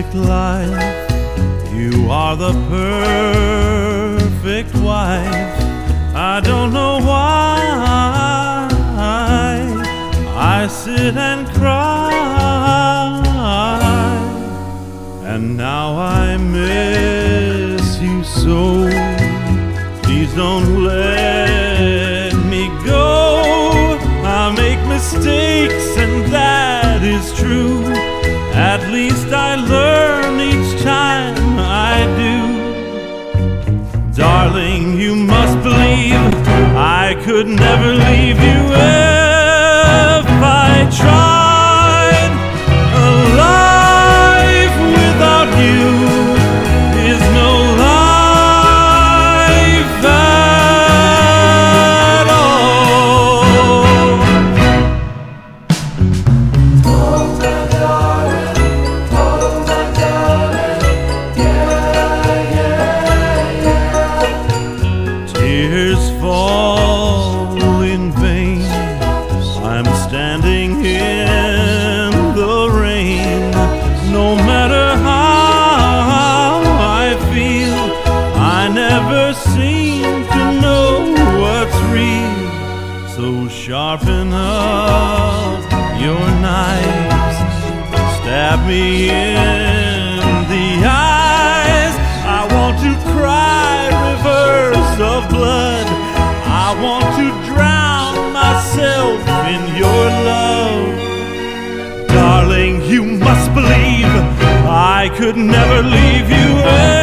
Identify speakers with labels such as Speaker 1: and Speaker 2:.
Speaker 1: perfect life. You are the perfect wife. I don't know why I sit and cry, and now I miss you so. Please don't let me go. I make mistakes and that is true. At least I learn each time I do. Darling, you must believe I could never leave you if I tried. A life without you is no life at all. Oh, my darling, yeah, yeah, yeah. Tears fall in vain. I'm standing in the rain. No matter how I feel, I never seem to know what's real. So sharpen up your knives, stab me in the eyes. I want to cry rivers of blood. I want to drown myself in your love. Darling, you must believe I could never leave you.